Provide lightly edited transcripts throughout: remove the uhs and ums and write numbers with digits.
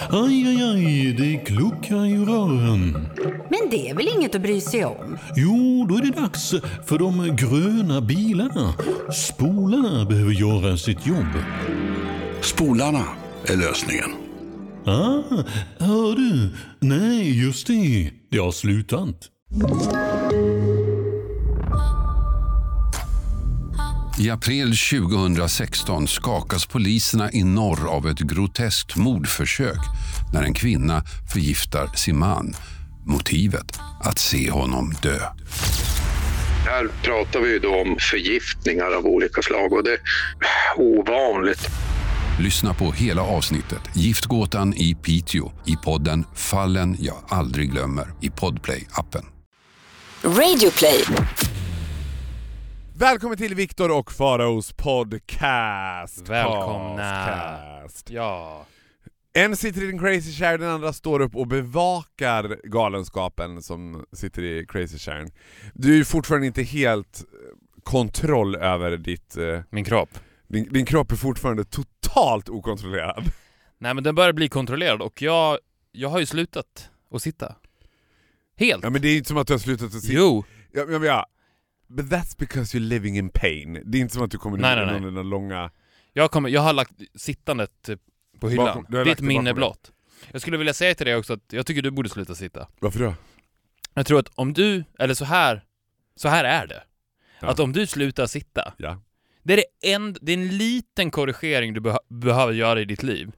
Aj, aj, aj, det kluckar i rören. Men det är väl inget att bry sig om? Jo, då är det dags för de gröna bilarna. Spolarna behöver göra sitt jobb. Spolarna är lösningen. Hör du? Nej, just det. Det har slutat. I april 2016 skakas poliserna i norr av ett groteskt mordförsök när en kvinna förgiftar sin man. Motivet att se honom dö. Här pratar vi då om förgiftningar av olika slag och det är ovanligt. Lyssna på hela avsnittet Giftgåtan i Piteå i podden Fallen jag aldrig glömmer i Podplay-appen. Radioplay. Välkommen till Viktor och Faraos podcast. Välkomna. Podcast. Ja. En sitter i den crazy chair, den andra står upp och bevakar galenskapen som sitter i crazy chair. Du är ju fortfarande inte helt kontroll över ditt... Min kropp. Din kropp är fortfarande totalt okontrollerad. Nej, men den börjar bli kontrollerad och jag har ju slutat att sitta. Helt. Ja, men det är inte som att du har slutat att sitta. Jo. Ja. But that's because you're living in pain. Det är inte som att du kommer nej. någon långa... Jag har lagt sittandet på hyllan. Det är ett minne blott. Jag skulle vilja säga till dig också att jag tycker du borde sluta sitta. Varför då? Jag tror att om du, eller så här är det. Ja. Att om du slutar sitta, Ja. det är en liten korrigering du behöver göra i ditt liv.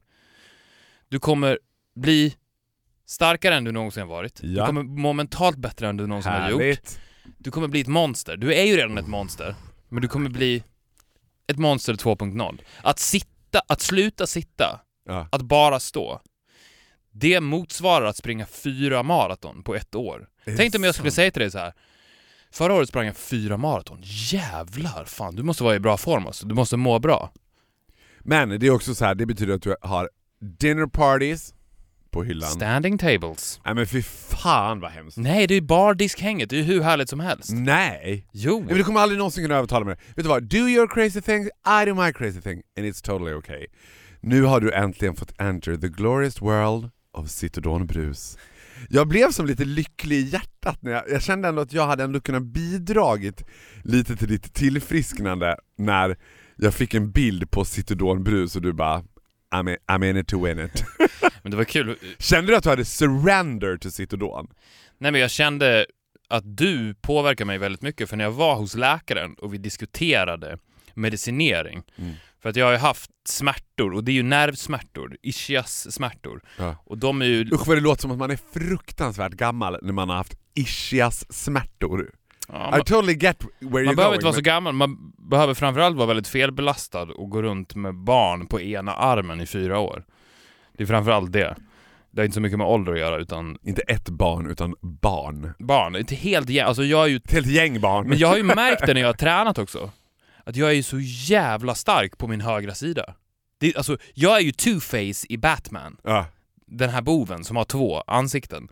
Du kommer bli starkare än du någonsin har varit. Ja. Du kommer må mentalt bättre än du någonsin har gjort. Du kommer bli ett monster. Du är ju redan ett monster. Men du kommer bli ett monster 2.0. Att sluta sitta. Ja. Att bara stå. Det motsvarar att springa 4 maraton på 1 år. Tänk dig om jag skulle säga till dig så här. Förra året sprang jag 4 maraton. Jävlar, fan. Du måste vara i bra form alltså. Du måste må bra. Men det är också så här, det betyder att du har dinner parties på hyllan. Standing tables. Nej men fy fan vad hemskt. Nej, det är ju bardiskhänget. Det är ju hur härligt som helst. Nej. Jo. Men du kommer aldrig någonsin kunna övertala mig. Vet du vad? Do your crazy thing, I do my crazy thing. And it's totally okay. Nu har du äntligen fått enter the glorious world of Citodonbrus. Jag blev som lite lycklig i hjärtat när jag kände ändå att jag hade ändå kunnat bidragit lite till ditt tillfrisknande när jag fick en bild på Citodonbrus och du bara I'm in it to win it. Men det var kul. Kände du att du hade surrender till Citodon? Nej, men jag kände att du påverkar mig väldigt mycket. För när jag var hos läkaren och vi diskuterade medicinering. För att jag har ju haft smärtor, och det är ju nervsmärtor, ischias-smärtor. Ja. Och de är ju... Usch vad det låter som att man är fruktansvärt gammal när man har haft ischias-smärtor. Ja, I totally get where you're man behöver going, inte vara så gammal. Man behöver framförallt vara väldigt felbelastad och gå runt med barn på ena armen i 4 år. Det är framförallt det. Det har inte så mycket med ålder att göra, utan... Inte ett barn, utan barn. Barn, inte helt... Alltså jag är ju... Ett helt gäng barn. Men jag har ju märkt det när jag har tränat också. Att jag är ju så jävla stark på min högra sida. Alltså, jag är ju Two-Face i Batman. Ja. Den här boven som har 2 ansikten.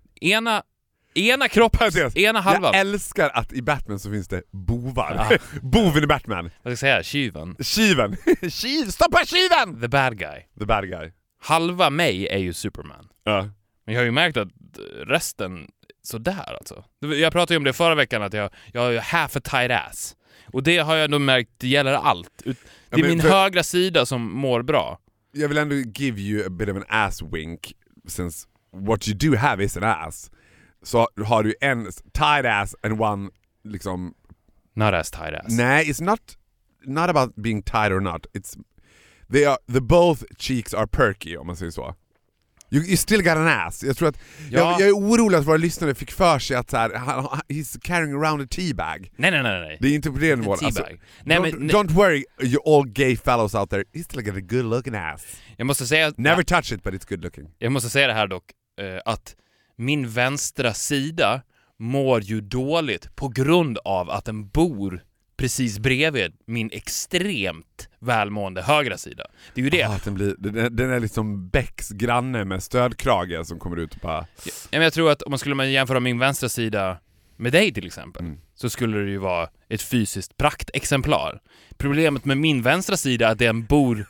Ena kroppen, ena halvan. Jag älskar att i Batman så finns det bovar. Ja. Boven i Batman. Vad ska jag säga? Tjuven. Tjuven. Stoppa tjuven! The bad guy. The bad guy. Halva mig är ju Superman. Ja. Men jag har ju märkt att resten sådär alltså. Jag pratade ju om det förra veckan, att jag har ju half a tight ass. Och det har jag nog märkt, det gäller allt. Det är min högra sida som mår bra. Jag vill ändå give you a bit of an ass wink, since what you do have is an ass. Så har du en tight ass and one liksom... Not as tight ass. Nej, it's not about being tight or not. The both cheeks are perky, om man säger så. You still got an ass. Jag tror att jag är orolig att våra lyssnare fick för sig att så här, he's carrying around a teabag. Nej. Det är inte på det nivån. Alltså, don't worry, you all gay fellows out there. He's still got a good looking ass. Jag måste säga... Never touch it, but it's good looking. Jag måste säga det här dock, att min vänstra sida mår ju dåligt på grund av att den bor precis bredvid min extremt välmående högra sida. Det är ju det. Den är liksom Becks granne med stödkrage som kommer ut och bara... Ja, men jag tror att om man skulle jämföra min vänstra sida med dig till exempel, så skulle det ju vara ett fysiskt praktexemplar. Problemet med min vänstra sida är att den bor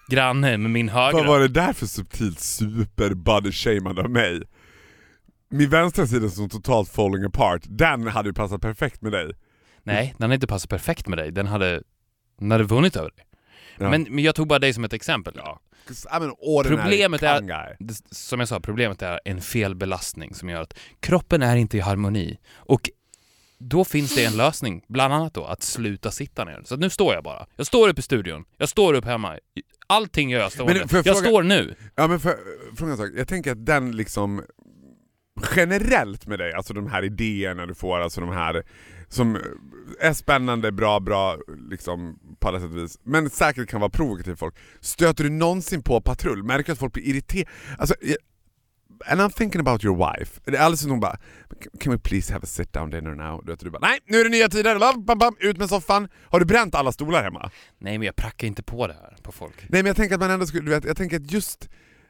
granne med min högra. Vad var det där för subtilt super-body-shameande av mig? Min vänstra sida som totalt falling apart, den hade ju passat perfekt med dig. Nej, den hade inte passat perfekt med dig. Den hade vunnit över dig. Ja. Men jag tog bara dig som ett exempel. Ja. Problemet är, som jag sa, problemet är en felbelastning som gör att kroppen är inte i harmoni. Och då finns det en lösning, bland annat då att sluta sitta ner. Så nu står jag bara. Jag står upp i studion. Jag står upp hemma. Allting gör jag stående. Jag står nu. Ja, men fråga en sak. Jag tänker att den liksom generellt med dig, alltså de här idéerna du får, alltså de här som är spännande, bra liksom på alla sätt och vis, men säkert kan vara provokativ folk. Stöter du någonsin på patrull? Märker att folk blir irriterade? Alltså, and I'm thinking about your wife. Det är alldeles som hon bara, can we please have a sit down dinner now? Du bara, nej, nu är det nya tider, ut med soffan. Har du bränt alla stolar hemma? Nej, men jag prackar inte på det här på folk. Nej, men jag tänker att man ändå skulle, du vet, jag tänker att just,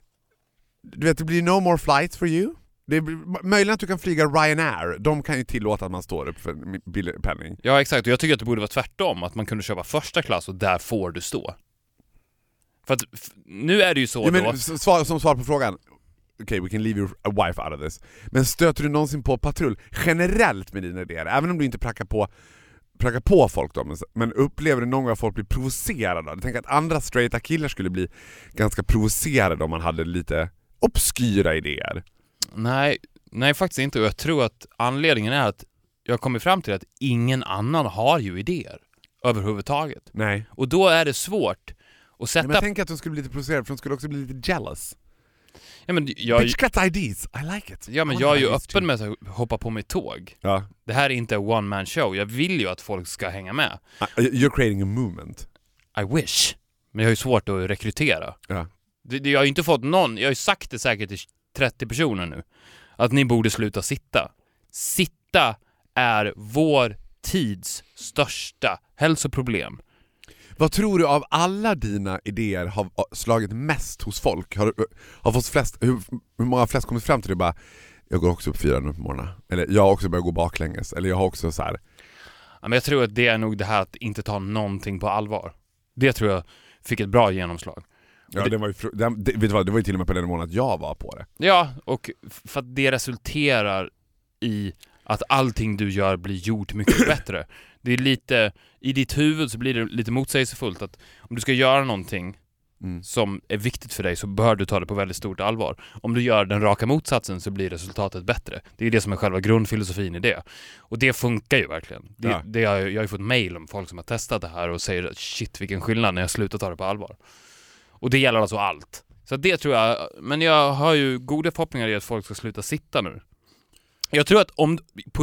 du vet, det blir no more flights for you. Det är möjligt att du kan flyga Ryanair. De kan ju tillåta att man står upp för billig penning. Ja, exakt. Och jag tycker att det borde vara tvärtom. Att man kunde köpa första klass och där får du stå. För att nu är det ju så ja, men, då. Som svar på frågan. Okay, we can leave your wife out of this. Men stöter du någonsin på patrull generellt med dina idéer? Även om du inte prackar på folk då. Men upplever du någon gång att folk blir provocerade? Jag tänker att andra straighta killar skulle bli ganska provocerade om man hade lite obskyra idéer. Nej, faktiskt inte. Och jag tror att anledningen är att jag kommer fram till att ingen annan har ju idéer överhuvudtaget. Nej. Och då är det svårt att sätta... Men jag tänker att de skulle bli lite provocerade, för de skulle också bli lite jealous. Ja, men Bitch got ideas, I like it. Ja, men jag är ju öppen med att hoppa på mitt tåg. Ja. Det här är inte en one-man show. Jag vill ju att folk ska hänga med. You're creating a movement. I wish. Men jag har ju svårt att rekrytera. Ja. Jag har ju inte fått någon... Jag har ju sagt det säkert till 30 personer nu. Att ni borde sluta sitta. Sitta är vår tids största hälsoproblem. Vad tror du av alla dina idéer har slagit mest hos folk? Har fått flest, hur många flest kommit fram till det? Bara, jag går också upp 4 nu på morgonen. Eller jag har också börjat gå baklänges. Eller jag har också så här. Ja, men jag tror att det är nog det här att inte ta någonting på allvar. Det tror jag fick ett bra genomslag. Ja, det var ju, vet du vad, det var ju till och med på den månaden jag var på det. Ja, och för att det resulterar i att allting du gör blir gjort mycket bättre. Det är lite, i ditt huvud så blir det lite motsägelsefullt att om du ska göra någonting som är viktigt för dig så bör du ta det på väldigt stort allvar. Om du gör den raka motsatsen så blir resultatet bättre. Det är det som är själva grundfilosofin i det. Och det funkar ju verkligen. Jag har ju fått mejl om folk som har testat det här och säger att shit vilken skillnad när jag slutar ta det på allvar. Och det gäller alltså allt. Så det tror jag, men jag har ju goda förhoppningar i att folk ska sluta sitta nu. Jag tror att om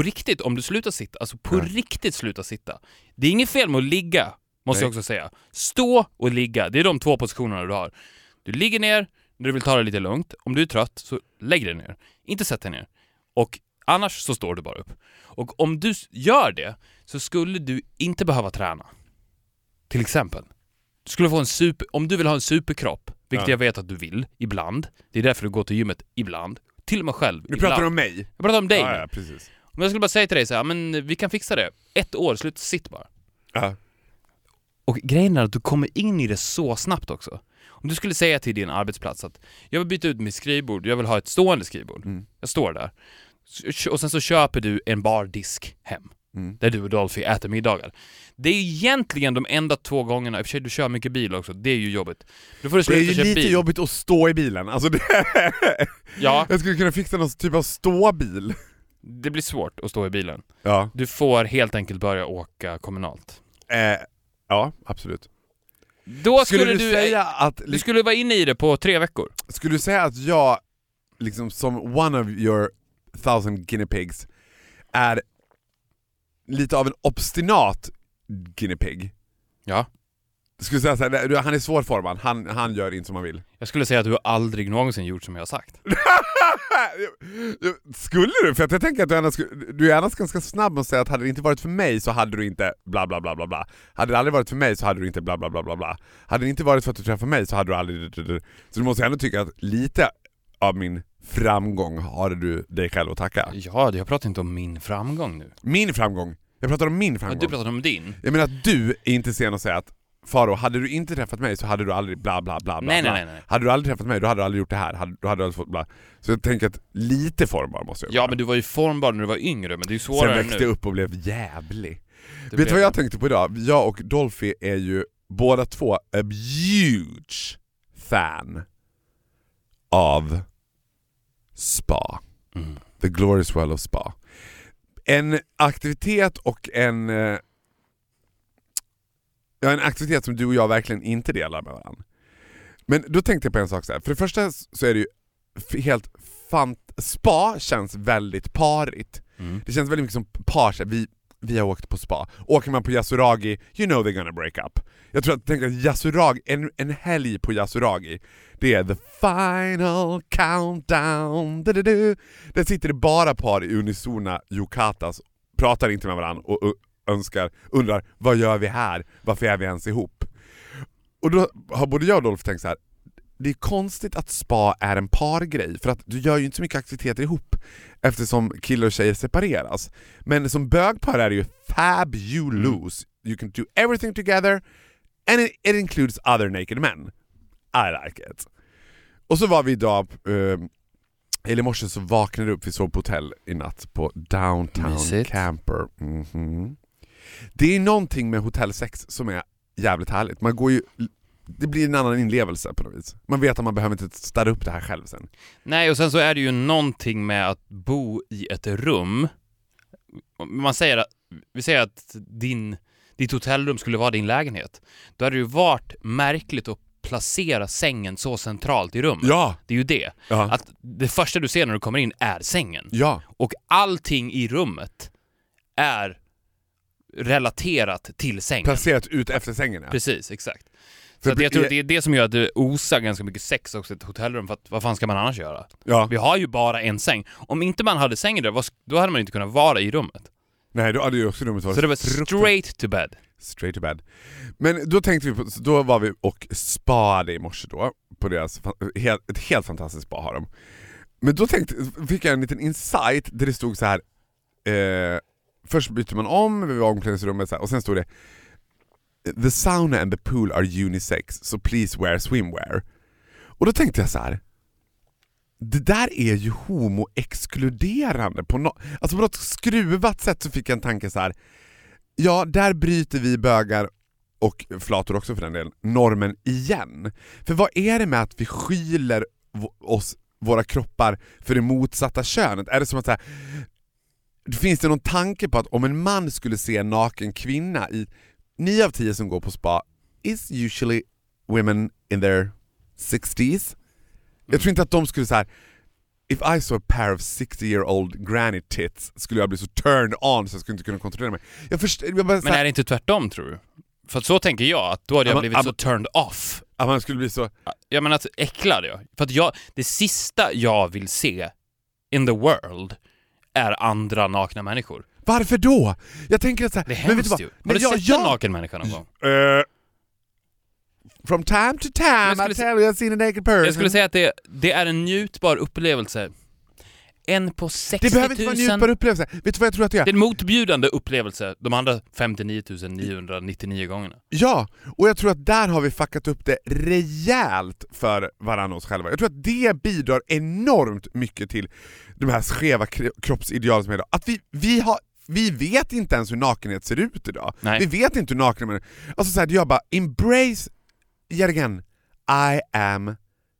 du slutar sitta, alltså på riktigt sluta sitta. Det är inget fel med att ligga, måste jag också säga. Stå och ligga, det är de 2 positionerna du har. Du ligger ner när du vill ta det lite lugnt. Om du är trött så lägg dig ner. Inte sätt dig ner. Och annars så står du bara upp. Och om du gör det så skulle du inte behöva träna. Till exempel. Du skulle få om du vill ha en superkropp, vilket jag vet att du vill, ibland. Det är därför du går till gymmet ibland. Till och med själv. Du pratar om mig? Jag pratar om dig. Ja, precis. Men jag skulle bara säga till dig så här, men vi kan fixa det. 1 år, sluta sitt bara. Ja. Och grejen är att du kommer in i det så snabbt också. Om du skulle säga till din arbetsplats att jag vill byta ut mitt skrivbord, jag vill ha ett stående skrivbord. Jag står där. Och sen så köper du en bardisk hem. Där du och Dolphy äter middagar. Det är egentligen de enda 2 gångerna. I och för sig du kör mycket bil också. Det är ju jobbigt. Då får du det är ju lite jobbigt att stå i bilen. Alltså det... Ja. Jag skulle kunna fixa någon typ av ståbil. Det blir svårt att stå i bilen. Ja. Du får helt enkelt börja åka kommunalt. Ja, absolut. Då skulle du säga att... Du skulle vara inne i det på 3 veckor. Skulle du säga att jag liksom som one of your 1000 guinea pigs är lite av en obstinat guinea pig? Ja. Skulle säga så här, han är svårformad, han gör inte som han vill. Jag skulle säga att du aldrig någonsin gjort som jag har sagt. Skulle du? För att jag tänker att du är annars ganska snabb att säga att hade det inte varit för mig så hade du inte bla bla bla bla bla. Hade det aldrig varit för mig så hade du inte bla bla bla bla bla. Hade det inte varit för att du träffade mig så hade du aldrig... Så du måste ändå tycka att lite av min framgång har du dig själv att tacka. Ja, jag pratar inte om min framgång nu. Min framgång? Jag pratar om min framgång. Ja, du pratar om din. Jag menar att du är inte sen att säga att Faro, hade du inte träffat mig så hade du aldrig bla bla bla bla. Nej. Hade du aldrig träffat mig, då hade du aldrig gjort det här. Då hade du aldrig fått bla. Så jag tänker att lite formbar måste jag vara. Ja, men du var ju formbar när du var yngre, men det är ju svårare nu. Sen växte jag upp och blev jävlig. Vet du vad jag tänkte på idag? Jag och Dolphy är ju båda två a huge fan av spa. The Glorious World of Spa. En aktivitet och en aktivitet som du och jag verkligen inte delar med varandra. Men då tänkte jag på en sak så här. För det första så är det ju helt spa känns väldigt parigt. Det känns väldigt mycket som par. Vi har åkt på spa. Åker man på Yasuragi, you know they're gonna break up. Jag tror att Yasuragi, en helg på Yasuragi, det är the final countdown. Där sitter det bara par i unisona yukatas, pratar inte med varandra och undrar, vad gör vi här? Varför är vi ens ihop? Och då har både jag och Dolph tänkt så här: det är konstigt att spa är en pargrej, för att du gör ju inte så mycket aktiviteter ihop eftersom killar och tjejer separeras. Men som bögpar är det ju fabulous. You can do everything together and it includes other naked men. I like it. Och så var vi idag, eller i morse så vaknade upp, vi sov på hotell i natt på Downtown Camper. Det är någonting med hotellsex som är jävligt härligt. Man går ju, det blir en annan inlevelse på något vis. Man vet att man behöver inte städa upp det här själv sen. Nej, och sen så är det ju någonting med att bo i ett rum. Vi säger att ditt hotellrum skulle vara din lägenhet. Då hade det ju varit märkligt att placera sängen så centralt i rummet. Ja. Det är ju det. Ja. Att det första du ser när du kommer in är sängen. Ja. Och allting i rummet är relaterat till sängen. Placerat ut efter sängen. Ja. Precis, exakt. Så att jag tror att det är det som gör att det osar ganska mycket sex också i ett hotellrum, för att vad fan ska man annars göra? Ja. Vi har ju bara en säng. Om inte man hade sängen där, då hade man inte kunnat vara i rummet. Nej, då hade ju också rummet varit. Så det var straight to bed. Straight to bed. Men då tänkte vi på, då var vi och spade i morse då på deras ett helt fantastiskt spa har de. Men då fick jag en liten insight där det stod så här: först byter man om vid omklädningsrummet så här, och sen stod det: the sauna and the pool are unisex, so please wear swimwear. Och då tänkte jag så här: det där är ju homo-exkluderande alltså på något skruvat sätt. Så fick jag en tanke så här: ja, där bryter vi bögar och flator också för den delen normen igen. För vad är det med att vi skyller våra kroppar för det motsatta könet? Är det som att så här, finns det någon tanke på att om en man skulle se en naken kvinna, i 9 av 10 som går på spa is usually women in their 60s. Jag tror inte att de skulle säga: if I saw a pair of 60-year-old granny tits skulle jag bli så turned on så jag skulle inte kunna kontrollera mig. Men är det inte tvärtom, tror du? För så tänker jag, att då hade jag blivit så turned off. Att man skulle bli så... Ja, men att äcklad jag. För att det sista jag vill se in the world är andra nakna människor. Varför då? Jag tänker att så här, det är hemskt ju. Har du sett en naken människa någon gång? From time to time I tell you I've seen a naked person. Jag skulle säga att det är en njutbar upplevelse. En på 60 000. Det behöver inte vara en njutbar upplevelse. Vet du vad jag tror att det är? Det är en motbjudande upplevelse de andra 59 999 gångerna. Ja, och jag tror att där har vi fuckat upp det rejält för varandra oss själva. Jag tror att det bidrar enormt mycket till de här skeva kroppsidealen som är idag. Att vi vet inte ens hur nakenhet ser ut idag. Nej. Vi vet inte hur naken är. Alltså så här, jag bara embrace yet again. I am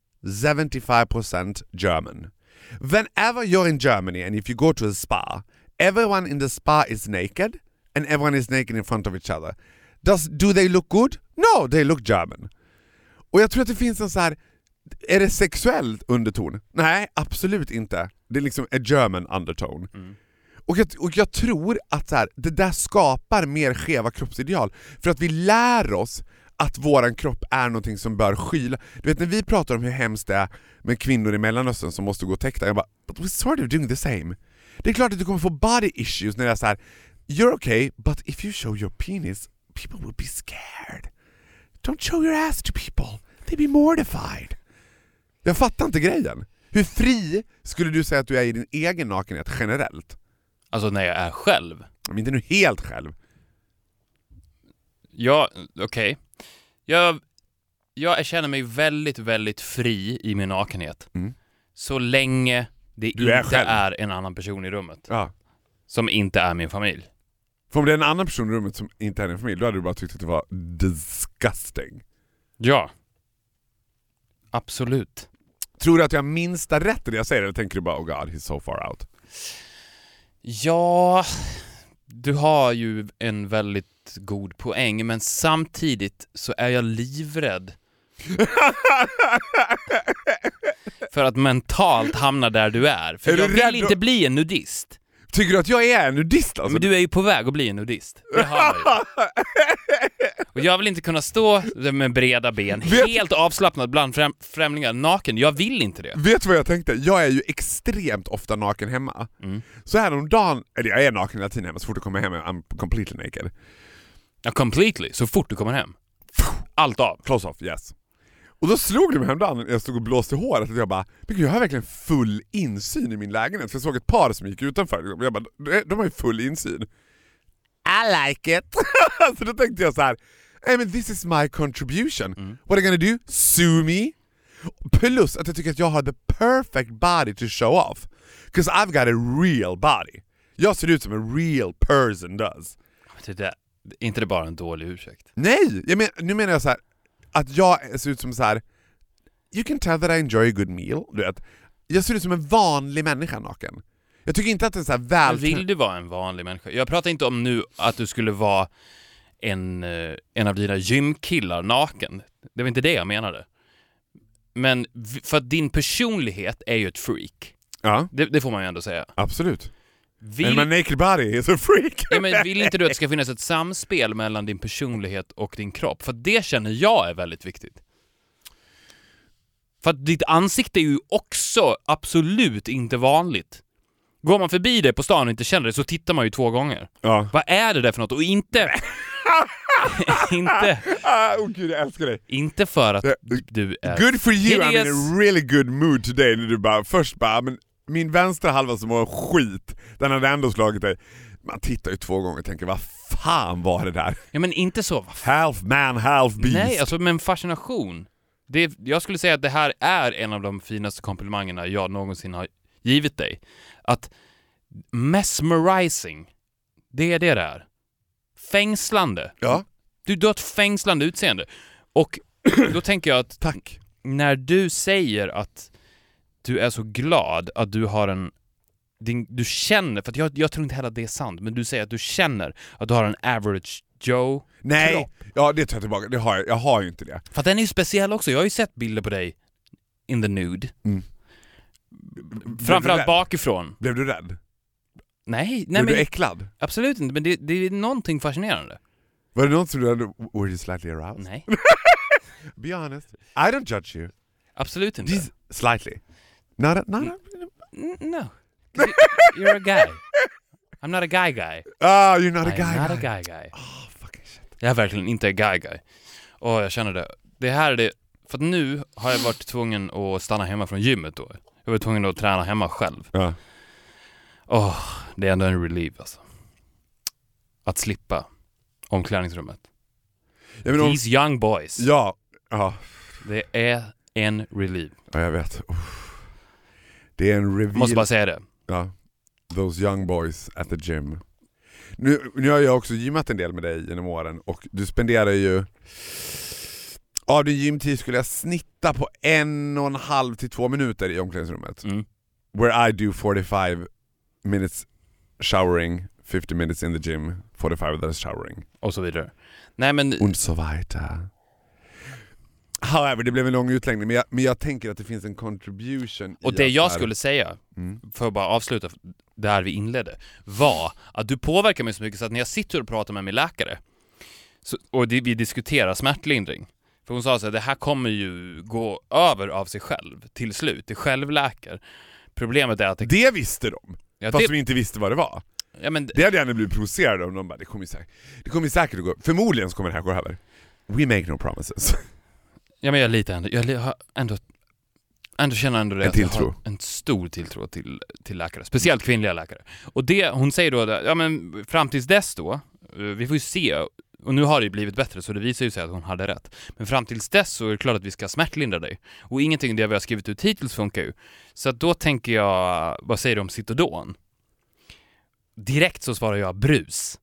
75% German. Whenever you're in Germany and if you go to a spa, everyone in the spa is naked and everyone is naked in front of each other. Do they look good? No, they look German. Och jag tror att det finns en så här, är det sexuellt underton? Nej, absolut inte. Det är liksom a German undertone. Och jag tror att så här, det där skapar mer skeva kroppsideal. För att vi lär oss att våran kropp är någonting som bör skyla. Du vet, när vi pratar om hur hemskt det är med kvinnor i Mellanöstern som måste gå täckta, jag bara, but we're sort of doing the same. Det är klart att du kommer få body issues när det är så här: you're okay, but if you show your penis, people will be scared. Don't show your ass to people. They'll be mortified. Jag fattar inte grejen. Hur fri skulle du säga att du är i din egen nakenhet generellt? Alltså när jag är själv. Men inte nu helt själv. Ja, okej. Jag känner mig väldigt, väldigt fri i min nakenhet. Så länge det inte är en annan person i rummet. Ja. Som inte är min familj. För om det är en annan person i rummet som inte är din familj, då hade du bara tyckt att det var disgusting. Ja. Absolut. Tror du att jag har minsta rätt i det jag säger, eller tänker du bara, oh god, he's so far out? Ja, du har ju en väldigt god poäng, men samtidigt så är jag livrädd för att mentalt hamna där du är. För jag vill inte bli en nudist. Tycker du att jag är en nudist alltså? Men du är ju på väg att bli en nudist. Det har jag ju. Och jag vill inte kunna stå med breda ben, helt avslappnad bland främlingar, naken. Jag vill inte det. Vet du vad jag tänkte? Jag är ju extremt ofta naken hemma. Så här om dagen, eller jag är naken hela tiden hemma, så fort jag kommer hem I'm completely naked. Ja, completely. Så fort du kommer hem. Allt av. Close off, yes. Och då slog det mig häromdagen när jag stod och blåste håret att jag bara, jag har verkligen full insyn i min lägenhet. För jag såg ett par som gick utanför. Jag bara, de har ju full insyn. I like it. Så då tänkte jag så här, hey, men this is my contribution. What are you gonna do? Sue me? Plus att jag tycker att jag har the perfect body to show off. Because I've got a real body. Jag ser ut som a real person does. Inte det bara en dålig ursäkt? Nej, nu menar jag så här, att jag ser ut som så här. You can tell that I enjoy a good meal, du vet. Jag ser ut som en vanlig människa naken. Jag tycker inte att det är så här väl. Vill du vara en vanlig människa? Jag pratar inte om nu att du skulle vara en av dina gymkillar naken. Det var inte det jag menade. Men för att din personlighet är ju ett freak. Ja. Det får man ju ändå säga. Absolut. Men my naked body is a freak. Ja, men vill inte du att det ska finnas ett samspel mellan din personlighet och din kropp? För det känner jag är väldigt viktigt. För att ditt ansikte är ju också absolut inte vanligt. Går man förbi det på stan och inte känner det, så tittar man ju 2 gånger. Ja. Vad är det där för något? Och inte... Gud, jag älskar dig. Inte för att du är... Good for you, hideous. I'm in a really good mood today. När du bara, först bara, men min vänstra halva som var skit, den hade ändå slagit dig. Man tittar ju 2 gånger och tänker, vad fan var det där? Ja, men inte så. Half man, half beast. Nej, alltså med en fascination. Jag skulle säga att det här är en av de finaste komplimangerna jag någonsin har givit dig. Att mesmerizing, det är det där. Fängslande. Ja. Du har ett fängslande utseende. Och då tänker jag att tack. När du säger att du är så glad att du har du känner, för att jag tror inte heller att det är sant, men du säger att du känner att du har en average Joe. Nej, kropp. ja, det tar jag tillbaka. Det har jag har ju inte det. För att den är ju speciell också. Jag har ju sett bilder på dig in the nude. Framförallt bakifrån. Blev du rädd? Nej, Blev men du äcklad? Absolut inte, men det är någonting fascinerande. Var det något som du hade, were you slightly aroused? Nej. Be honest. I don't judge you. Absolut inte. Slightly. Not No. You're a guy. I'm not a guy. You're not a guy. I'm not a guy. Oh, fucking shit. Jag är verkligen inte en guy. Jag känner det. Det här är det. För att nu har jag varit tvungen att stanna hemma från gymmet då. Jag var tvungen att träna hemma själv. Ja. Det är ändå en relief alltså. Att slippa omklädningsrummet. These young boys. Ja. Det är en relief. Ja, jag vet. Det är en reveal. Måste bara säga det. Ja. Those young boys at the gym. Nu har jag också gymmat en del med dig genom åren, och du spenderar ju, av din gymtid skulle jag snitta på 1,5 till 2 minuter i omklädningsrummet. Where I do 45 minutes showering, 50 minutes in the gym, 45 minutes showering. Och så vidare. Nej, men... Und so weiter. However, det blev en lång utläggning, men jag tänker att det finns en contribution. Och det jag skulle säga, för att bara avsluta där vi inledde, var att du påverkar mig så mycket så att när jag sitter och pratar med min läkare och vi diskuterar smärtlindring, för hon sa så här, det här kommer ju gå över av sig själv till slut, det självläker. Problemet är att det visste de, ja, fast vi inte visste vad det var. Ja, men det hade jag blivit provocerad om. De bara, det kommer säkert att gå. Förmodligen så kommer det här gå över. We make no promises. Ja, men jag har ändå känner ändå det, en att jag tilltro. har en stor tilltro till läkare, speciellt kvinnliga läkare. Och det hon säger då, ja men fram tills dess då, vi får ju se Och nu har det ju blivit bättre, så det visar ju sig att hon hade rätt. Men fram tills dess så är det klart att vi ska smärtlindra dig. Och ingenting det vi har skrivit ut hittills funkar ju. Så att då tänker jag, vad säger du om Citodon? Direkt så svarar jag brus.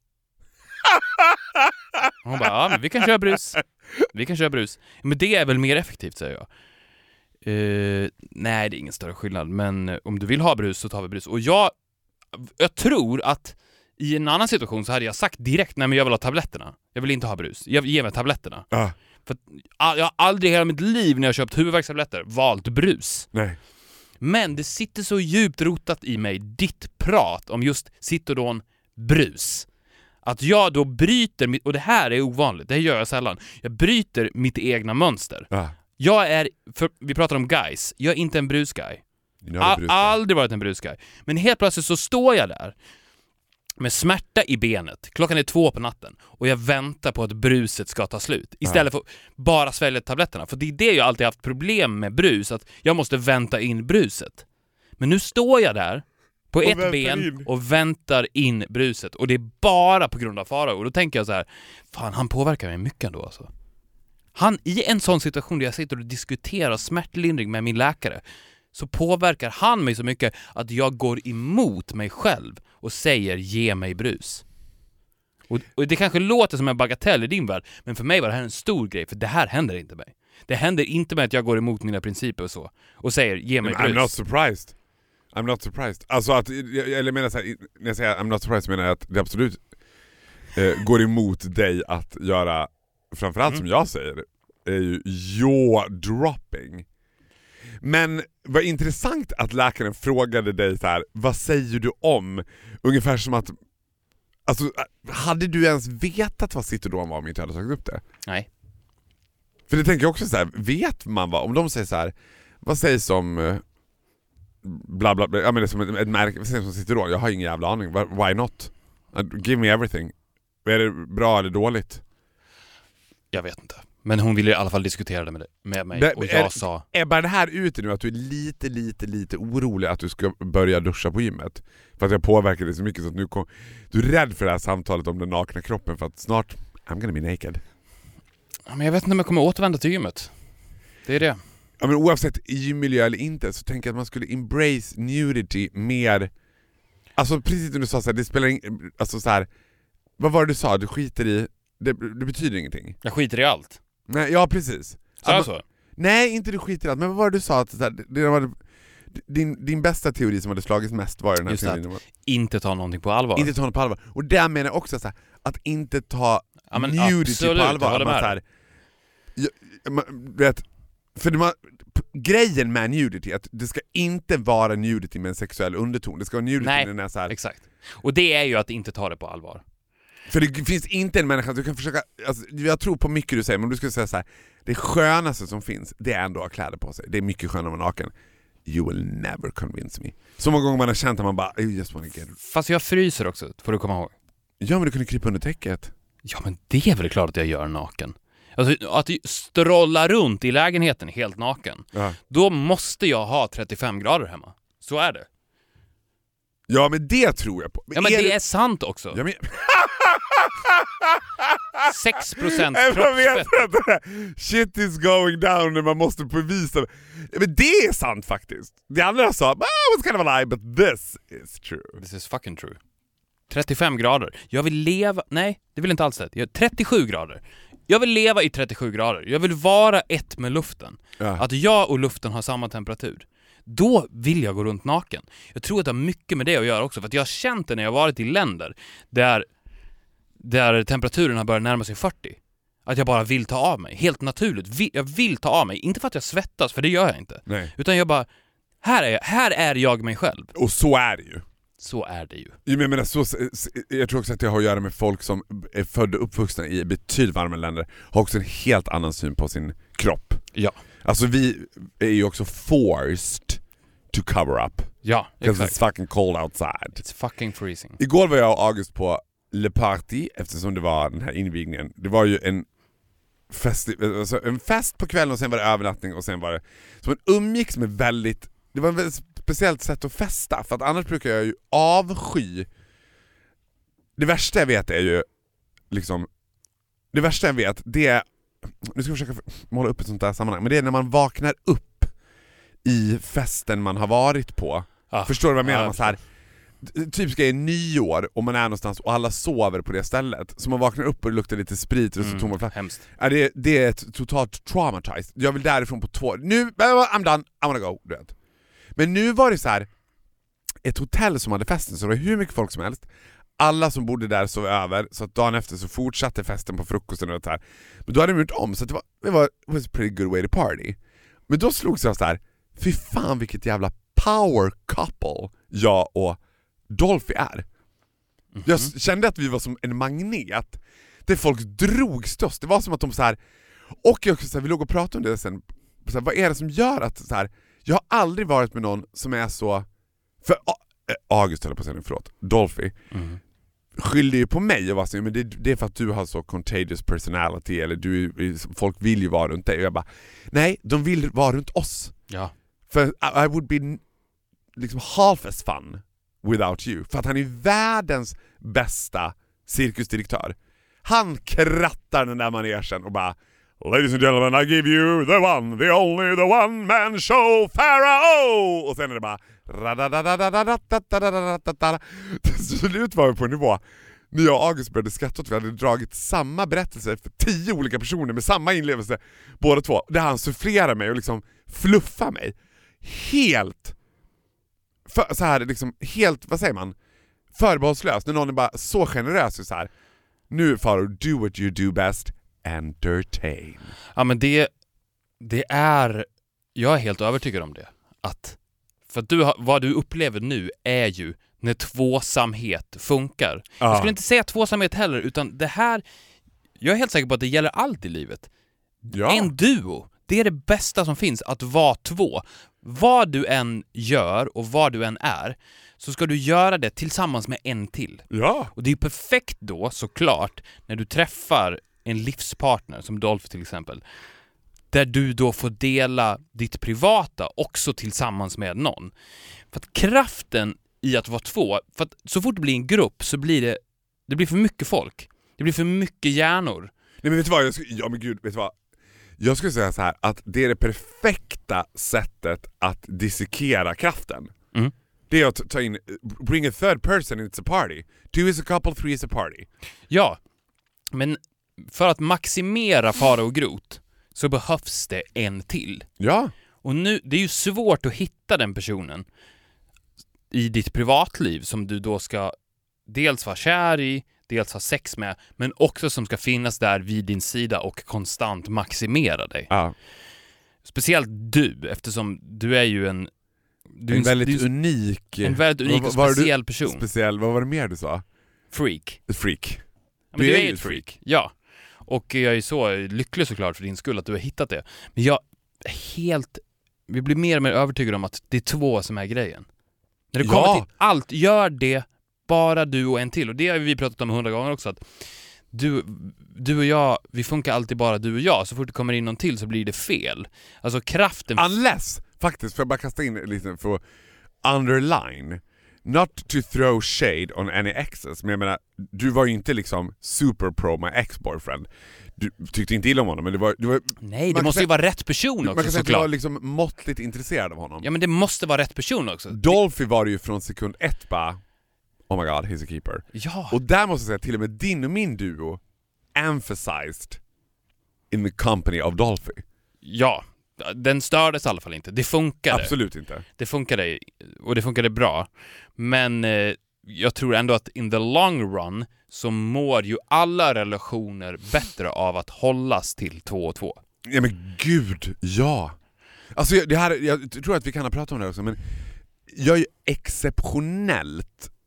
Hon bara, ja men vi kan köra brus. Vi kan köra brus. Men det är väl mer effektivt, säger jag. Nej, det är ingen större skillnad. Men om du vill ha brus så tar vi brus. Och jag tror att i en annan situation så hade jag sagt direkt, nej men jag vill ha tabletterna. Jag vill inte ha brus. Jag ger mig tabletterna. För jag har aldrig i hela mitt liv när jag köpt huvudvärkstabletter valt brus. Nej. Men det sitter så djupt rotat i mig, ditt prat om just Citodon brus. Att jag då bryter, och det här är ovanligt, det gör jag sällan. Jag bryter mitt egna mönster. Jag är, vi pratar om guys, jag är inte en brusguy. Aldrig varit en brusguy. Men helt plötsligt så står jag där med smärta i benet. Klockan är 2 på natten och jag väntar på att bruset ska ta slut. Istället för bara svälja tabletterna. För det är det jag alltid haft problem med brus, att jag måste vänta in bruset. Men nu står jag där på ett ben och väntar in bruset. Och det är bara på grund av Farao. Och då tänker jag så här, fan, han påverkar mig mycket ändå alltså. Han, i en sån situation där jag sitter och diskuterar smärtlindring med min läkare, så påverkar han mig så mycket att jag går emot mig själv och säger ge mig brus. Och det kanske låter som en bagatell i din värld, men för mig var det här en stor grej, för det här händer inte mig. Det händer inte med att jag går emot mina principer och så och säger ge mig brus. I'm not surprised. Alltså att, eller menar så här, när jag säger I'm not surprised menar jag att det absolut går emot dig att göra, framförallt som jag säger, är ju jaw-dropping. Men vad intressant att läkaren frågade dig så här, vad säger du om? Ungefär som att, alltså, hade du ens vetat vad Citodon var om inte hade tagit upp det? Nej. För det tänker jag också så här, vet man vad, om de säger så här, vad sägs om bla bla bla, jag menar som ett märke, vad sägs som Citodon? Jag har ingen jävla aning, why not? Give me everything. Är det bra eller dåligt? Jag vet inte. Men hon ville i alla fall diskutera det med mig. Och jag sa... Är bara det här ute nu att du är lite orolig att du ska börja duscha på gymmet? För att jag påverkar dig så mycket så att nu du är rädd för det här samtalet om den nakna kroppen, för att snart I'm gonna be naked. Ja, men jag vet inte om jag kommer återvända till gymmet. Det är det. Ja, men oavsett i gymmiljö eller inte så tänker jag att man skulle embrace nudity mer. Alltså precis som du sa så här, det spelar alltså så här, vad var det du sa? Du skiter i det betyder ingenting. Jag skiter i allt. Nej, ja precis. Sa jag så? Nej, inte du skiter i allt. Men vad var det du sa? Att, så här, det var, din bästa teori som hade slagits mest var den här teorin. Inte ta någonting på allvar. Inte ta något på allvar. Och där menar jag också så här, att inte ta nudity på allvar. Man, så här, vet, för grejen med nudity att det ska inte vara nudity med en sexuell underton. Det ska vara nudity med den här så här. Exakt. Och det är ju att inte ta det på allvar. För det finns inte en människa, du kan försöka, alltså, jag tror på mycket du säger, men om du skulle säga så här, det skönaste som finns, det är ändå att ha kläder på sig. Det är mycket skönare att vara naken. You will never convince me. Så många gånger man har känt att man bara, I just wanna get it. Fast jag fryser också, får du komma ihåg. Ja, men du kunde krypa under täcket. Ja, men det är väl klart att jag gör naken. Alltså, att strolla runt i lägenheten helt naken. Ja. Då måste jag ha 35 grader hemma. Så är det. Ja, men det tror jag på. Ja, men det är sant också. Ja, men... 6% kroppsfett. Shit is going down när man måste bevisa. Men det är sant faktiskt. Det andra jag sa, was kind of a lie, but this is true. This is fucking true. 35 grader. Jag vill leva... Nej, det vill inte alls det. 37 grader. Jag vill leva i 37 grader. Jag vill vara ett med luften. Ja. Att jag och luften har samma temperatur. Då vill jag gå runt naken. Jag tror att det har mycket med det att göra också. För att jag har känt det när jag har varit i länder där temperaturen har börjat närma sig 40. Att jag bara vill ta av mig. Helt naturligt. Jag vill ta av mig. Inte för att jag svettas, för det gör jag inte. Nej. Utan jag bara... Här är jag mig själv. Och så är det ju. Så är det ju. Jag tror också att det har att göra med folk som är födda och uppvuxna i betydligt varmare länder. Har också en helt annan syn på sin kropp. Ja. Alltså vi är ju också forced to cover up. Ja, because it's fucking cold outside. It's fucking freezing. Igår var jag och August på Le Party, eftersom det var den här invigningen. Det var ju en fest på kvällen och sen var det övernattning och sen var det som en umgicks med väldigt... Det var ett väldigt speciellt sätt att festa, för att annars brukar jag ju avsky. Det värsta jag vet är ju liksom det värsta jag vet, det är, nu ska jag försöka måla upp ett sånt där sammanhang, men det är när man vaknar upp i festen man har varit på. Förstår du vad jag menar? Man så här, typ ska är nyår och man är någonstans och alla sover på det stället, så man vaknar upp och det luktar lite sprit och så tom och hemskt. Det är ett totalt traumatized. Jag vill därifrån på 2. Nu, I'm done, I wanna go, du vet. Men nu var det så här ett hotell som hade festen, så det var hur mycket folk som helst. Alla som bodde där sov över, så att dagen efter så fortsatte festen på frukosten och det här. Men då hade de gjort om, så att det var a pretty good way to party. Men då slogs jag så här, fy fan vilket jävla power couple jag och Dolphy är. Jag kände att vi var som en magnet där folk drogs till oss. Det var som att de så här, och jag så här, vi låg och pratade om det sen, så här, vad är det som gör att så här, jag har aldrig varit med någon som är så, för August höll på sig, förlåt, Dolphy skyllde ju på mig och var så, men det är för att du har så contagious personality, eller folk vill ju vara runt dig, och jag bara, nej, de vill vara runt oss. Ja. För I would be liksom half as fun without you. För att han är världens bästa cirkusdirektör. Han krattar den där manegen och bara, ladies and gentlemen, I give you the one, the only, the one man show, Pharaoh! Och sen är det bara till slut var vi på en nivå när jag och August började skratta åt vi hade dragit samma berättelse för 10 olika personer med samma inlevelse, båda två, där han sufflerar mig och liksom fluffar mig helt så här liksom, helt, vad säger man, förbehållslöst, när någon är bara så generös och så här, nu Faro, do what you do best, entertain. Ja, men det är, jag är helt övertygad om det, att för att vad du upplever nu är ju när tvåsamhet funkar. Jag skulle inte säga tvåsamhet heller, utan det här, jag är helt säker på att det gäller allt i livet. En duo, det är det bästa som finns, att vara två. Vad du än gör och vad du än är, så ska du göra det tillsammans med en till. Ja. Och det är ju perfekt då, såklart, när du träffar en livspartner som Dolphy till exempel, där du då får dela ditt privata också tillsammans med någon. För att kraften i att vara två, för att så fort det blir en grupp så blir det blir för mycket folk. Det blir för mycket hjärnor. Nej, men vet du vad? Vet du vad? Jag skulle säga så här, att det är det perfekta sättet att dissekera kraften. Det är att ta in, bring a third person, it's a party. 2 is a couple, 3 is a party. Ja, men för att maximera Faro och Groth så behövs det en till. Ja. Och nu, det är ju svårt att hitta den personen i ditt privatliv som du då ska dels vara kär i, dels ha sex med, men också som ska finnas där vid din sida och konstant maximera dig. Ja. Speciellt du, eftersom du är ju en väldigt unik och speciell person. Speciell, vad var det mer du sa? Freak. Ett freak. Ja, men du är ju ett freak. Ja. Och jag är så lycklig såklart för din skull att du har hittat det. Men vi blir mer och mer övertygade om att det är två som är grejen. När det kommer till allt, gör det bara du och en till. Och det har vi pratat om 100 gånger också, att du och jag, vi funkar alltid bara du och jag. Så fort det kommer in någon till så blir det fel. Alltså kraften... Unless, faktiskt, för jag bara kasta in lite för att underline, not to throw shade on any exes, men jag menar, du var ju inte liksom super pro my ex-boyfriend. Du tyckte inte illa om honom, men det var nej, det måste ju vara rätt person också. Man kan säga att du var liksom måttligt intresserad av honom. Ja, men det måste vara rätt person också. Dolphy var det ju från sekund 1 bara, oh my god, he's a keeper. Ja. Och där måste jag säga, till och med din och min duo emphasized in the company of Dolphy. Ja, den stördes i alla fall inte. Det funkade. Absolut inte. Det funkade, och det funkade bra. Men jag tror ändå att in the long run så mår ju alla relationer bättre av att hållas till 2 och 2. Ja, men gud, ja. Alltså jag tror att vi kan ha pratat om det också, men jag är exceptionell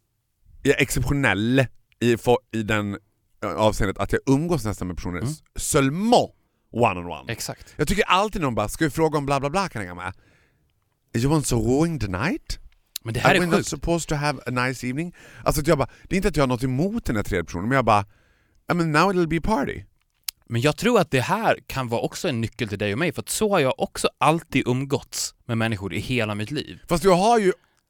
i den avseendet att jag umgås nästan med personer seulement one-on-one. Exakt. Jag tycker alltid någon bara, ska vi fråga om bla bla bla, kan jag med? Is you want so ruin the night? Men det här är we not supposed to have a nice evening? Alltså att jag bara, det är inte att jag har något emot den här tredje personen, men jag bara, I mean, now it'll be party. Men jag tror att det här kan vara också en nyckel till dig och mig, för att så har jag också alltid umgåtts med människor i hela mitt liv. Fast jag har ju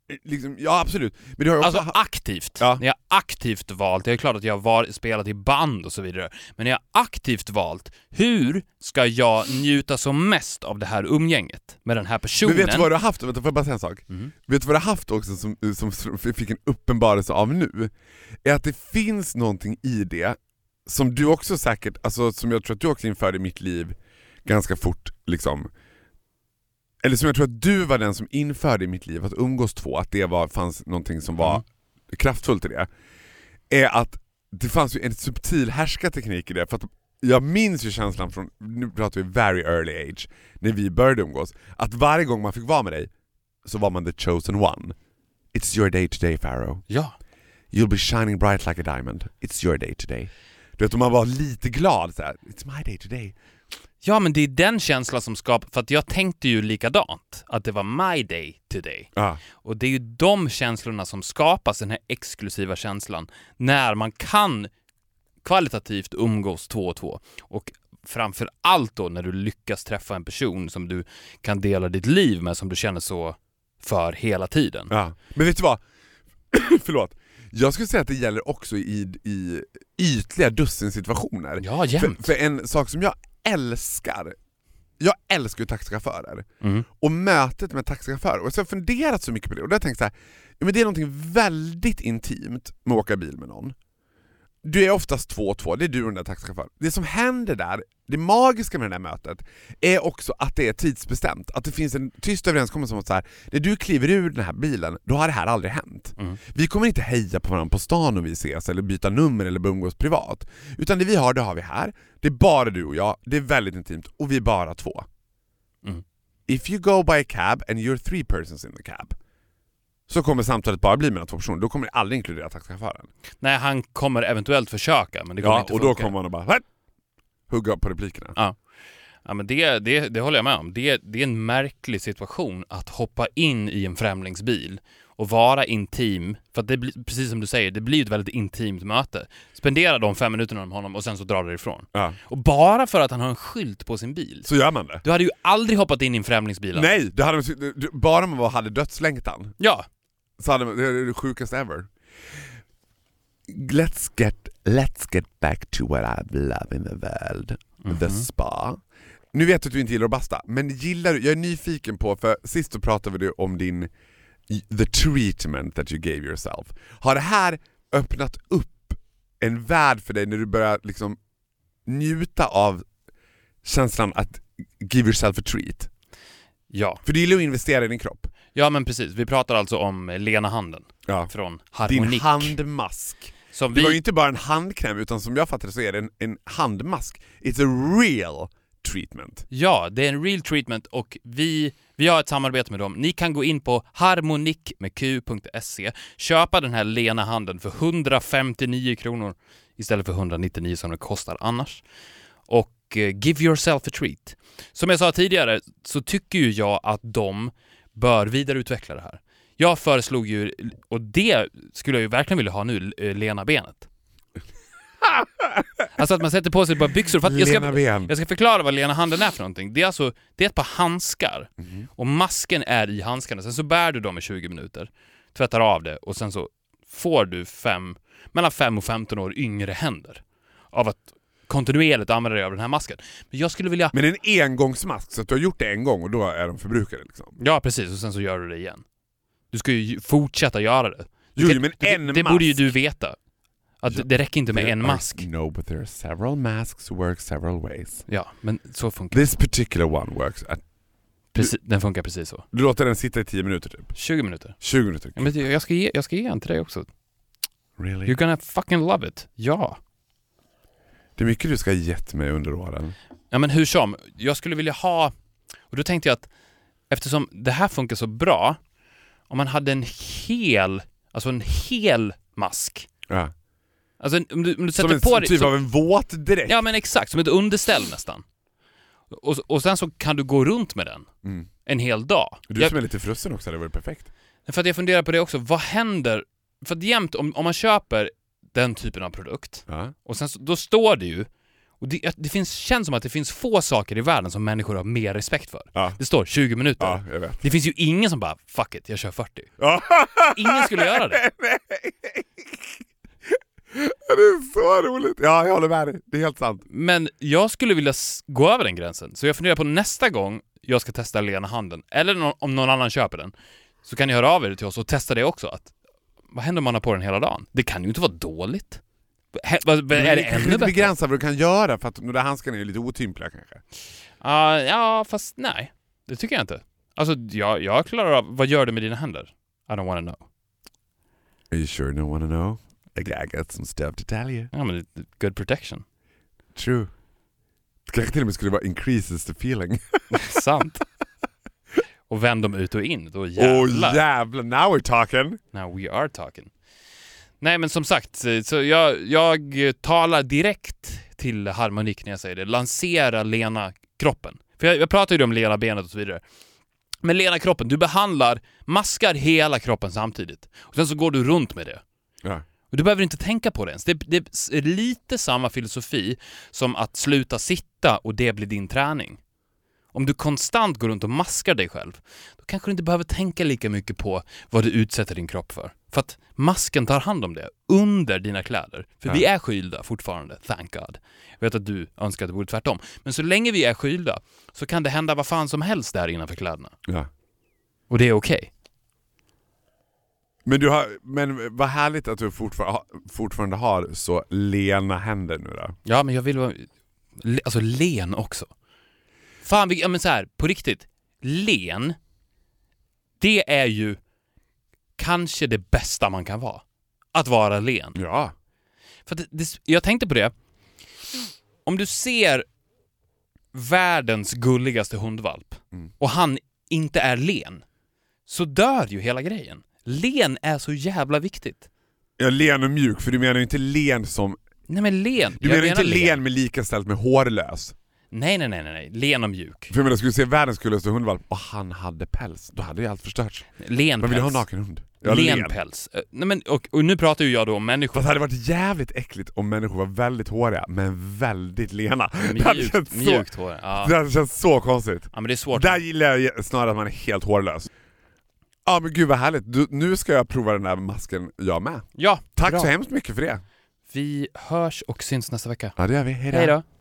liksom, ja absolut. Men du har också Alltså aktivt. Ja. När jag aktivt valt, det är klart att jag har spelat i band och så vidare, men när jag aktivt valt, hur ska jag njuta som mest av det här umgänget med den här personen? Men vet du vad du har haft? Vänta, får jag bara säga en sak? Vet du vad du har haft också som fick en uppenbarelse av nu? Är att det finns någonting i det som du också säkert, alltså som jag tror att du också införde i mitt liv ganska fort liksom. Eller som jag tror att du var den som införde i mitt liv att umgås två, att det fanns någonting som var kraftfullt i det. Är att det fanns ju en subtil härskarteknik i det, för att jag minns ju känslan från, nu pratar vi very early age, när vi började umgås, att varje gång man fick vara med dig så var man the chosen one. It's your day today, Pharaoh. Ja. You'll be shining bright like a diamond. It's your day today. Du vet, om man var lite glad så här, it's my day today. Ja, men det är den känslan som skapar, för att jag tänkte ju likadant, att det var my day today. Och det är ju de känslorna som skapas, den här exklusiva känslan, när man kan kvalitativt umgås 2 och 2. Och framför allt då när du lyckas träffa en person som du kan dela ditt liv med, som du känner så för hela tiden. Ja. Men vet du vad? Förlåt. Jag skulle säga att det gäller också i ytliga dussinsituationer. Ja, jämt. För en sak som jag älskar ju taxichaufförer. Och mötet med taxichaufförer. Och så har jag funderat så mycket på det. Och då har jag tänkt så här, men det är någonting väldigt intimt med att åka bil med någon. Du är oftast 2-2, det är du och den där taxichauffören. Det som händer där, det magiska med det här mötet, är också att det är tidsbestämt. Att det finns en tyst överenskommelse om att så här, när du kliver ur den här bilen, då har det här aldrig hänt. Vi kommer inte heja på varandra på stan om vi ses, eller byta nummer eller umgås privat. Utan det vi har, det har vi här. Det är bara du och jag, det är väldigt intimt, och vi är bara 2. If you go by a cab and you're 3 persons in the cab, så kommer samtalet bara bli mellan 2 personer. Då kommer det aldrig inkludera taxichauffören. Nej, han kommer eventuellt försöka, men det kommer inte och funka. då kommer man bara hugga på replikerna. Ja, men det håller jag med om. Det är en märklig situation att hoppa in i en främlingsbil och vara intim, för att det blir, precis som du säger, det blir ett väldigt intimt möte. Spendera de 5 minuterna med honom och sen så drar det ifrån. Och bara för att han har en skylt på sin bil, så gör man det. Du hade ju aldrig hoppat in i en främlingsbil. Nej, bara om man hade dödslängtan. Ja. Så hade det är det sjukaste ever. Let's get back to what I love in the world. The spa. Nu vet jag att du inte gillar att basta, men gillar du, jag är nyfiken på, för sist så pratade vi om din the treatment that you gave yourself. Har det här öppnat upp en värld för dig när du börjar liksom njuta av känslan att give yourself a treat? Ja. För du gillar att investera i din kropp. Ja, men precis. Vi pratar alltså om Lena Handen från Harmonic. Din handmask. Som det var ju inte bara en handkräm, utan som jag fattar det så är det en handmask. It's a real treatment. Ja, det är en real treatment, och vi har ett samarbete med dem. Ni kan gå in på harmonicmedq.se, köpa den här Lena Handen för 159 kronor istället för 199 som det kostar annars. Och give yourself a treat. Som jag sa tidigare så tycker ju jag att de bör vidareutveckla det här. Jag föreslog ju, och det skulle jag ju verkligen vilja ha nu, Lena-benet. Alltså att man sätter på sig bara byxor. För att jag ska förklara vad Lena Handen är för någonting. Det är alltså, det är ett par handskar. Och masken är i handskarna. Sen så bär du dem i 20 minuter. Tvättar av det. Och sen så får du mellan 5 och 15 år yngre händer av att kontinuerligt använda dig av den här masken. Men jag skulle vilja... Men en engångsmask, så att du har gjort det en gång och då är de förbrukade liksom. Ja, precis. Och sen så gör du det igen. Du ska ju fortsätta göra det. Det borde ju du veta. Att det räcker inte med en mask. No, but there are several masks work several ways. Ja, men så funkar this particular one works. Den funkar precis så. Du låter den sitta i 10 minuter typ? 20 minuter. 20 minuter. Ja, men jag ska ge en till dig också. Really? You're gonna fucking love it. Ja. Det är mycket du ska ha gett mig under åren. Ja, men hur som. Jag skulle vilja ha... Och då tänkte jag att eftersom det här funkar så bra, om man hade en hel mask. Ja. Alltså om du sätter som en på dig, typ av en våt direkt. Ja, men exakt, som ett underställ nästan. Och sen så kan du gå runt med den en hel dag. Du som är lite frusen också, det var perfekt. För att jag funderar på det också, vad händer? För att jämt, om man köper den typen av produkt, och sen så, då står det ju, Och känns som att det finns få saker i världen som människor har mer respekt för. Ja. Det står 20 minuter. Ja, jag vet. Det finns ju ingen som bara, fuck it, jag kör 40. Ja. Ingen skulle göra det. Nej. Det är så roligt. Ja, jag håller med dig. Det är helt sant. Men jag skulle vilja gå över den gränsen. Så jag funderar på nästa gång jag ska testa Lena handen, eller om någon annan köper den, så kan ni höra av er till oss och testa det också. Vad händer om man har på den hela dagen? Det kan ju inte vara dåligt. Är det ännu bättre? Begränsa vad du kan göra, för att de där handskarna är ju lite otympliga kanske. Ja, fast nej. Det tycker jag inte. Alltså, jag klarar av... Vad gör du med dina händer? I don't wanna know. Are you sure you don't wanna know? I got some stuff to tell you. Ja, men good protection. True. Det kanske till och med skulle vara increases the feeling. Sant. Och vänd dem ut och in. Då jävlar. Jävlar, now we're talking. Now we are talking. Nej, men som sagt, så jag talar direkt till harmonik när jag säger det. Lansera Lena kroppen. För jag pratar ju om Lena benet och så vidare. Men Lena kroppen, du maskar hela kroppen samtidigt. Och sen så går du runt med det. Ja. Och du behöver inte tänka på det ens. Det är lite samma filosofi som att sluta sitta och det blir din träning. Om du konstant går runt och maskar dig själv, då kanske du inte behöver tänka lika mycket på vad du utsätter din kropp för. För att masken tar hand om det under dina kläder. För vi är skylda fortfarande, thank God. Jag vet att du önskar att det vore tvärtom. Men så länge vi är skylda så kan det hända vad fan som helst där innanför kläderna. Ja. Och det är okej. Men vad härligt att du fortfarande har så lena händer nu då. Ja, men jag vill vara... Alltså len också. Fan, men så här, på riktigt. Len, det är ju kanske det bästa man kan vara. Att vara len. Ja. För jag tänkte på det. Om du ser världens gulligaste hundvalp och han inte är len, så dör ju hela grejen. Len är så jävla viktigt. Ja, len och mjuk, för du menar ju inte len som... Nej, men len. Du menar inte len med lika ställt med hårlös. Nej. Len och mjuk. För jag skulle se världens gulligaste hundvalp och han hade päls. Då hade ju allt förstörts. Len Man vill päls. ha naken hund. Ja, len päls. Nej, men, och nu pratar ju jag då om människor. Fast det hade varit jävligt äckligt om människor var väldigt håriga men väldigt lena. Mjukt hår. Ja. Det hade känts så konstigt. Ja, men det är svårt. Där gillar jag snarare att man är helt hårlös. Ja, men gud vad härligt. Nu ska jag prova den där masken jag med. Ja, Tack bra. så hemskt mycket för det. Vi hörs och syns nästa vecka. Ja, det gör vi. Hej då. Hej då.